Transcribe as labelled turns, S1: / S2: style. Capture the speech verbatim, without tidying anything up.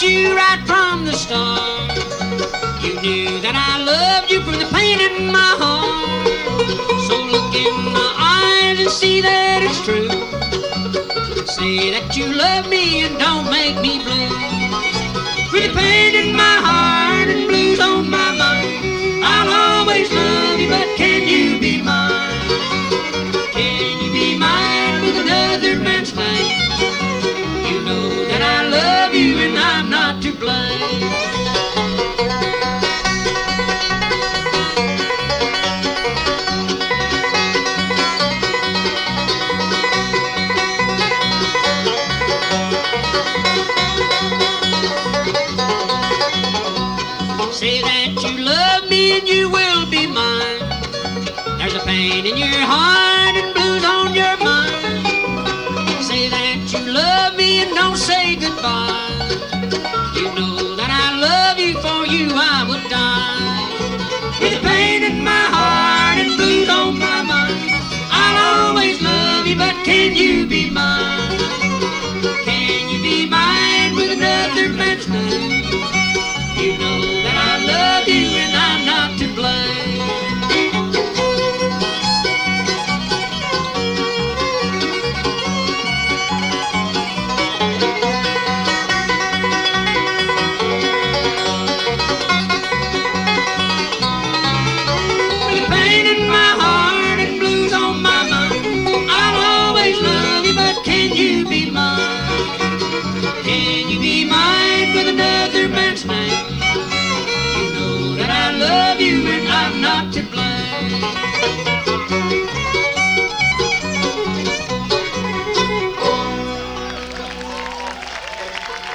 S1: you right from the start. You knew that I loved you from the pain in my heart. So look in my eyes and see that it's true. Say that you love me and don't make me blue. With the pain in my heart and blues on my mind, I'll always love you, but can you be mine? Can you be mine with another man's name? You know that I love you and I'm not to blame. Say that you love me and you will be mine. There's a pain in your heart and blues on your mind. Say that you love me and don't say goodbye. You know that I love you, for you I would die. With a pain in my heart and blues on my mind, I'll always love you, but can you be mine? Can you be mine with another man's name? You know that I love you and I'm not to blame. With the pain in my heart and blues on my mind, I'll always love you, but can you be mine? Can you be mine with another man's name? You know that I love you.